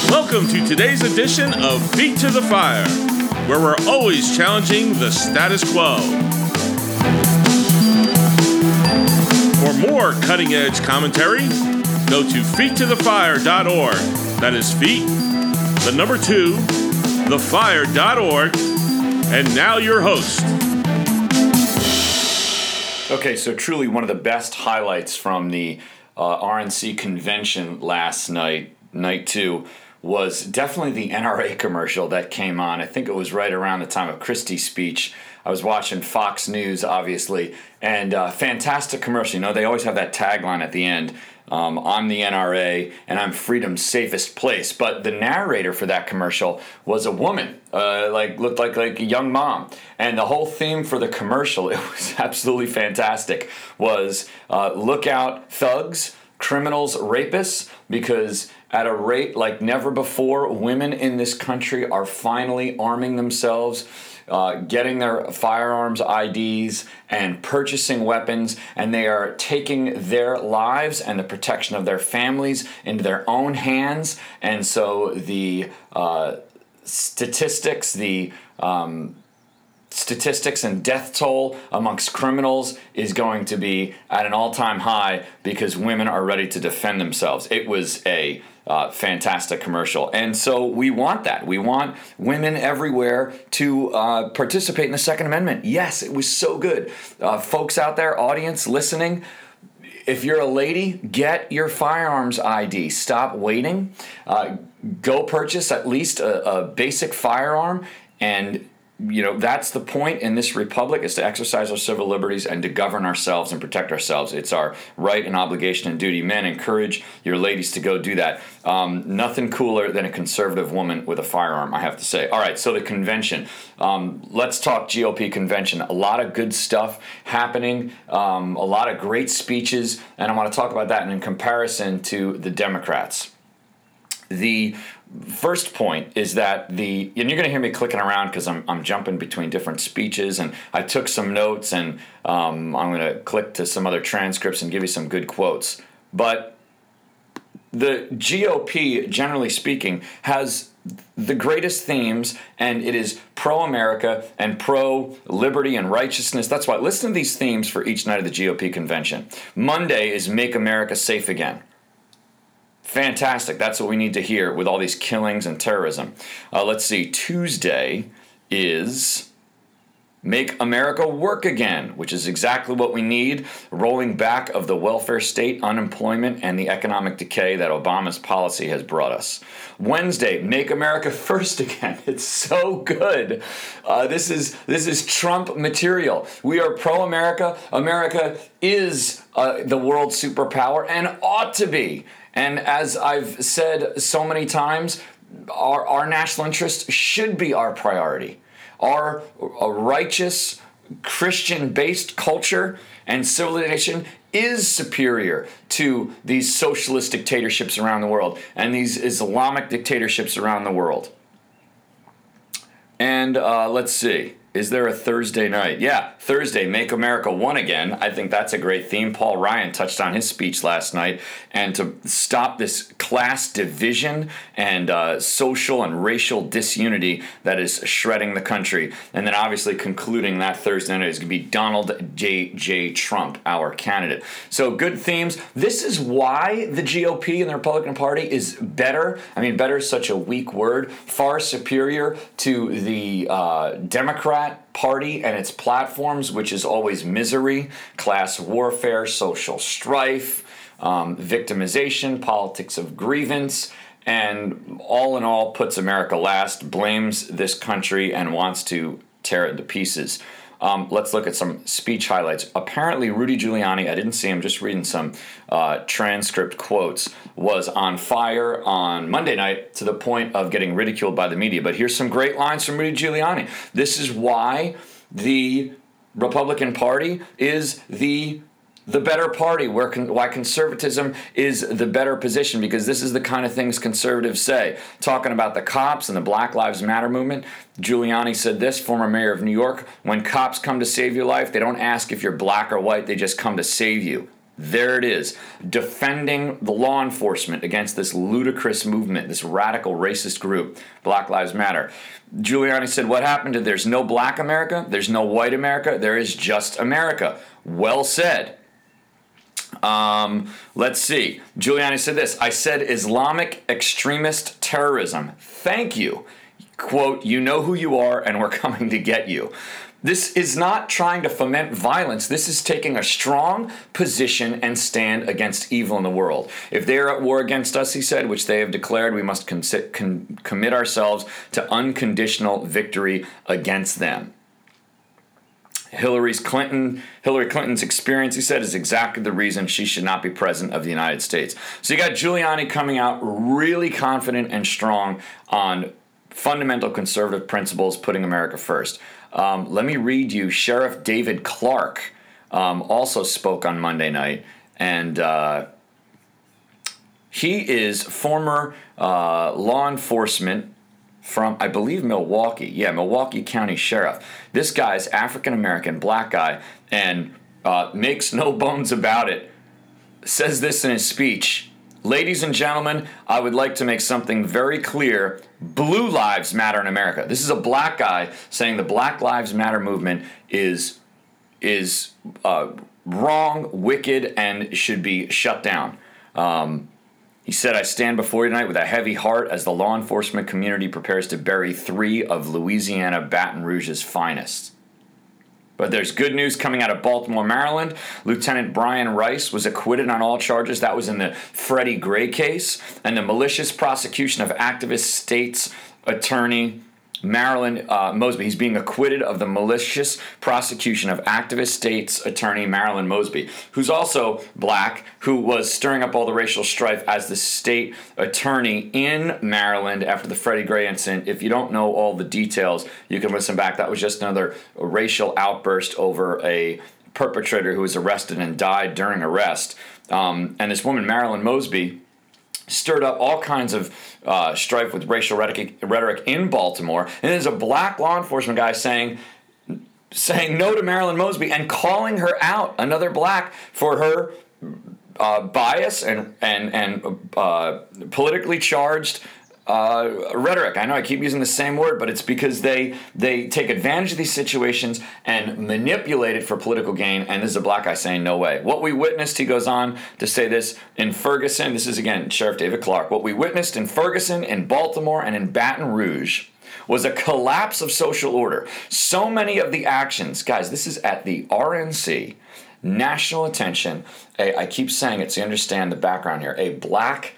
Welcome to today's edition of Feet to the Fire, where we're always challenging the status quo. For more cutting-edge commentary, go to feettothefire.org. That is feet, the number 2, thefire.org. And now your host. Okay, so truly one of the best highlights from the RNC convention last night, night 2, was definitely the NRA commercial that came on. I think it was right around the time of Christie's speech. I was watching Fox News, obviously, and fantastic commercial. You know, they always have that tagline at the end, I'm the NRA, and I'm freedom's safest place. But the narrator for that commercial was a woman, looked like a young mom. And the whole theme for the commercial, it was absolutely fantastic, was look out, thugs, criminals, rapists, because at a rate like never before, women in this country are finally arming themselves, getting their firearms IDs and purchasing weapons, and they are taking their lives and the protection of their families into their own hands. And so the statistics and death toll amongst criminals is going to be at an all-time high because women are ready to defend themselves. It was a fantastic commercial. And so we want that. We want women everywhere to participate in the Second Amendment. Yes, it was so good. Folks out there, audience, listening, if you're a lady, get your firearms ID. Stop waiting. Go purchase at least a basic firearm, and you know, that's the point in this republic, is to exercise our civil liberties and to govern ourselves and protect ourselves. It's our right and obligation and duty. Men, encourage your ladies to go do that. Nothing cooler than a conservative woman with a firearm, I have to say. All right, so the convention. Let's talk GOP convention. A lot of good stuff happening, a lot of great speeches, and I want to talk about that in comparison to the Democrats. The first point is that and you're going to hear me clicking around because I'm jumping between different speeches, and I took some notes, and I'm going to click to some other transcripts and give you some good quotes. But the GOP, generally speaking, has the greatest themes, and it is pro-America and pro-liberty and righteousness. That's why listen to these themes for each night of the GOP convention. Monday is Make America Safe Again. Fantastic. That's what we need to hear with all these killings and terrorism. Let's see. Tuesday is Make America Work Again, which is exactly what we need. Rolling back of the welfare state, unemployment, and the economic decay that Obama's policy has brought us. Wednesday, Make America First Again. It's so good. This is Trump material. We are pro-America. America is the world superpower and ought to be. And as I've said so many times, our national interest should be our priority. Our righteous, Christian-based culture and civilization is superior to these socialist dictatorships around the world and these Islamic dictatorships around the world. And let's see. Is there a Thursday night? Yeah, Thursday, Make America One Again. I think that's a great theme. Paul Ryan touched on his speech last night. And to stop this class division and social and racial disunity that is shredding the country. And then obviously concluding that Thursday night is going to be Donald J. Trump, our candidate. So good themes. This is why the GOP and the Republican Party is better. I mean, better is such a weak word. Far superior to the Democrat Party and its platforms, which is always misery, class warfare, social strife, victimization, politics of grievance, and all in all puts America last, blames this country, and wants to tear it into pieces. Let's look at some speech highlights. Apparently, Rudy Giuliani, I didn't see him, just reading some transcript quotes, was on fire on Monday night to the point of getting ridiculed by the media. But here's some great lines from Rudy Giuliani. This is why the Republican Party is the better party, why conservatism is the better position, because this is the kind of things conservatives say. Talking about the cops and the Black Lives Matter movement, Giuliani said this, former mayor of New York, when cops come to save your life, they don't ask if you're black or white, they just come to save you. There it is, defending the law enforcement against this ludicrous movement, this radical racist group, Black Lives Matter. Giuliani said, what happened to there's no black America, there's no white America, there is just America. Well said. Let's see. Giuliani said this, I said Islamic extremist terrorism. Thank you. Quote, you know who you are and we're coming to get you. This is not trying to foment violence. This is taking a strong position and stand against evil in the world. If they are at war against us, he said, which they have declared, we must commit ourselves to unconditional victory against them. Hillary Clinton's experience, he said, is exactly the reason she should not be president of the United States. So you got Giuliani coming out really confident and strong on fundamental conservative principles, putting America first. Let me read you. Sheriff David Clarke also spoke on Monday night, and he is former law enforcement from, I believe, Milwaukee. Yeah, Milwaukee County Sheriff. This guy's African-American, black guy, and makes no bones about it. Says this in his speech. Ladies and gentlemen, I would like to make something very clear. Blue lives matter in America. This is a black guy saying the Black Lives Matter movement is wrong, wicked, and should be shut down. He said, I stand before you tonight with a heavy heart as the law enforcement community prepares to bury 3 of Louisiana Baton Rouge's finest. But there's good news coming out of Baltimore, Maryland. Lieutenant Brian Rice was acquitted on all charges. That was in the Freddie Gray case. And the malicious prosecution of activist state's attorney, Marilyn Mosby. He's being acquitted of the malicious prosecution of activist state's attorney, Marilyn Mosby, who's also black, who was stirring up all the racial strife as the state attorney in Maryland after the Freddie Gray incident. If you don't know all the details, you can listen back. That was just another racial outburst over a perpetrator who was arrested and died during arrest. And this woman, Marilyn Mosby, stirred up all kinds of strife with racial rhetoric in Baltimore. And there's a black law enforcement guy saying no to Marilyn Mosby and calling her out, another black, for her bias and politically charged rhetoric. I know I keep using the same word, but it's because they take advantage of these situations and manipulate it for political gain, and this is a black guy saying no way. What we witnessed, he goes on to say this, in Ferguson, this is again Sheriff David Clarke, what we witnessed in Ferguson, in Baltimore, and in Baton Rouge was a collapse of social order. So many of the actions, guys, this is at the RNC, national attention, I keep saying it so you understand the background here, a black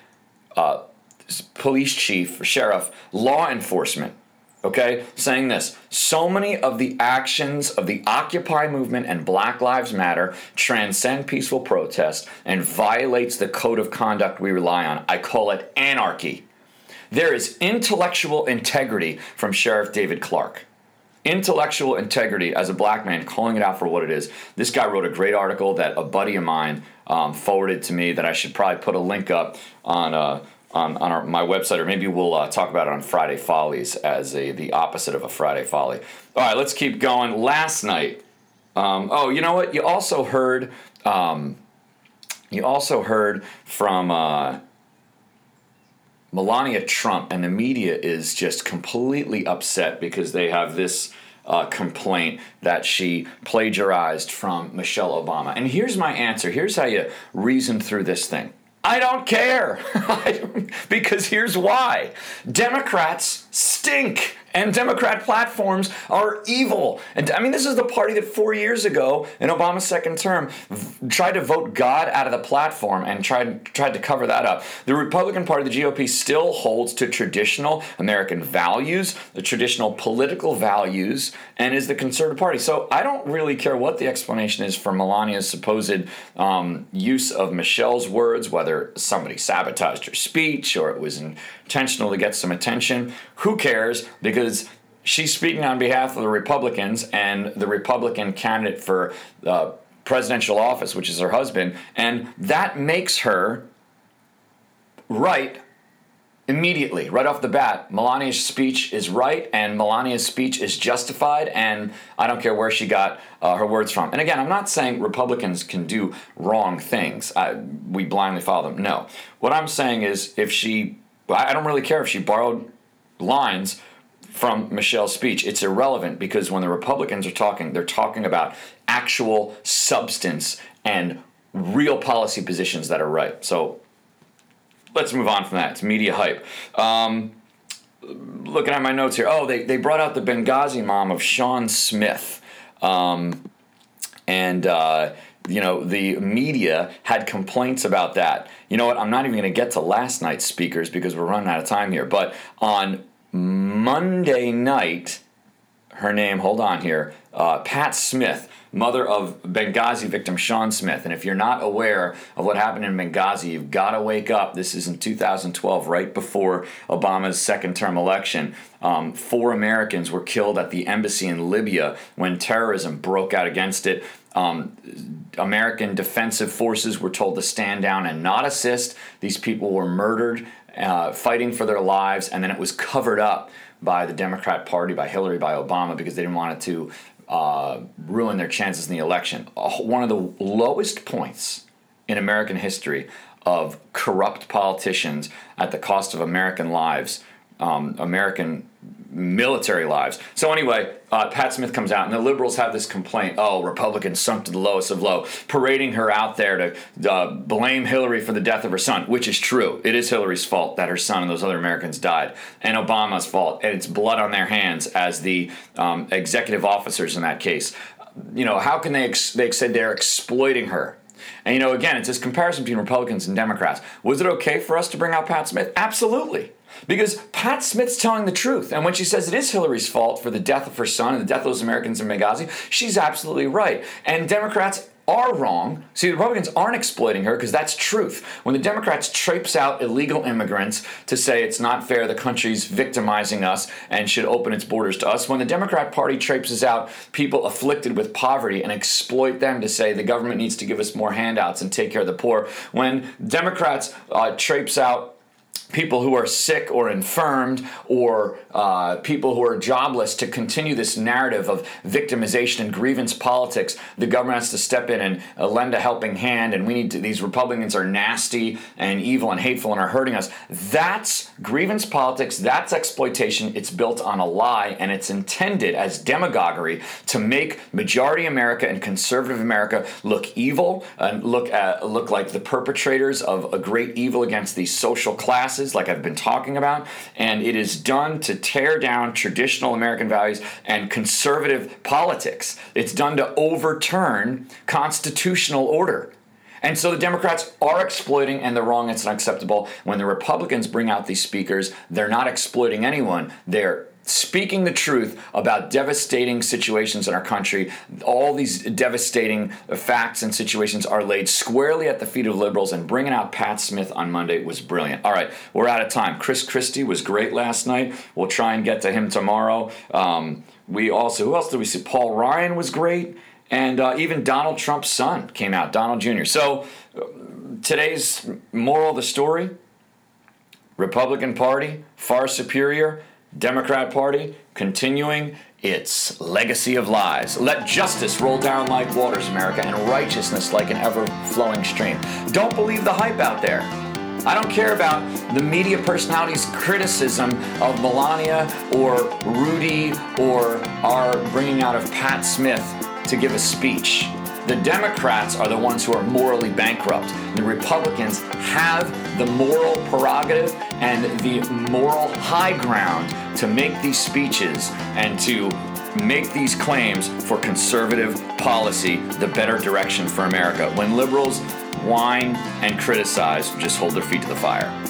police chief, sheriff, law enforcement, okay, saying this. So many of the actions of the Occupy movement and Black Lives Matter transcend peaceful protest and violates the code of conduct we rely on. I call it anarchy. There is intellectual integrity from Sheriff David Clarke. Intellectual integrity as a black man, calling it out for what it is. This guy wrote a great article that a buddy of mine forwarded to me that I should probably put a link up on my website, or maybe we'll talk about it on Friday Follies as the opposite of a Friday Folly. All right, let's keep going. Last night, you know what? You also heard from Melania Trump, and the media is just completely upset because they have this complaint that she plagiarized from Michelle Obama. And here's my answer. Here's how you reason through this thing. I don't care. Because here's why. Democrats stink. And Democrat platforms are evil. And I mean, this is the party that 4 years ago, in Obama's second term, tried to vote God out of the platform and tried to cover that up. The Republican Party, the GOP, still holds to traditional American values, the traditional political values, and is the conservative party. So I don't really care what the explanation is for Melania's supposed use of Michelle's words, whether somebody sabotaged her speech or it was intentional to get some attention. Who cares? Because she's speaking on behalf of the Republicans and the Republican candidate for presidential office, which is her husband, and that makes her right immediately, right off the bat, Melania's speech is right and Melania's speech is justified, and I don't care where she got her words from. And again, I'm not saying Republicans can do wrong things. We blindly follow them. No. What I'm saying is I don't really care if she borrowed lines from Michelle's speech. It's irrelevant because when the Republicans are talking, they're talking about actual substance and real policy positions that are right. So let's move on from that. It's media hype. Looking at my notes here. Oh, they brought out the Benghazi mom of Sean Smith. The media had complaints about that. You know what? I'm not even going to get to last night's speakers because we're running out of time here. But on Monday night, her name, hold on here, Pat Smith, mother of Benghazi victim Sean Smith. And if you're not aware of what happened in Benghazi, you've got to wake up. This is in 2012, right before Obama's second-term election. 4 Americans were killed at the embassy in Libya when terrorism broke out against it. American defensive forces were told to stand down and not assist. These people were murdered, fighting for their lives, and then it was covered up by the Democrat Party, by Hillary, by Obama, because they didn't want it to ruin their chances in the election. One of the lowest points in American history of corrupt politicians at the cost of American lives, American military lives. So anyway, Pat Smith comes out, and the liberals have this complaint, Republicans sunk to the lowest of low, parading her out there to blame Hillary for the death of her son, which is true. It is Hillary's fault that her son and those other Americans died, and Obama's fault, and it's blood on their hands as the executive officers in that case. How can they say they're exploiting her? And, again, it's this comparison between Republicans and Democrats. Was it okay for us to bring out Pat Smith? Absolutely. Because Pat Smith's telling the truth. And when she says it is Hillary's fault for the death of her son and the death of those Americans in Benghazi, she's absolutely right. And Democrats are wrong. See, the Republicans aren't exploiting her because that's truth. When the Democrats traipse out illegal immigrants to say it's not fair, the country's victimizing us and should open its borders to us, when the Democrat Party traipses out people afflicted with poverty and exploit them to say the government needs to give us more handouts and take care of the poor, when Democrats traipse out people who are sick or infirmed or people who are jobless to continue this narrative of victimization and grievance politics, the government has to step in and lend a helping hand, and these Republicans are nasty and evil and hateful and are hurting us. That's grievance politics. That's exploitation. It's built on a lie, and it's intended as demagoguery to make majority America and conservative America look evil and look like the perpetrators of a great evil against these social classes, like I've been talking about, and it is done to tear down traditional American values and conservative politics. It's done to overturn constitutional order. And so the Democrats are exploiting, and they're wrong. It's unacceptable. When the Republicans bring out these speakers, they're not exploiting anyone. They're speaking the truth about devastating situations in our country. All these devastating facts and situations are laid squarely at the feet of liberals, and bringing out Pat Smith on Monday was brilliant. All right, we're out of time. Chris Christie was great last night. We'll try and get to him tomorrow. Who else did we see? Paul Ryan was great. And even Donald Trump's son came out, Donald Jr. So today's moral of the story, Republican Party, far superior. Democrat Party continuing its legacy of lies. Let justice roll down like waters, America, and righteousness like an ever-flowing stream. Don't believe the hype out there. I don't care about the media personalities' criticism of Melania or Rudy or our bringing out of Pat Smith to give a speech. The Democrats are the ones who are morally bankrupt. The Republicans have the moral prerogative and the moral high ground to make these speeches and to make these claims for conservative policy, the better direction for America. When liberals whine and criticize, just hold their feet to the fire.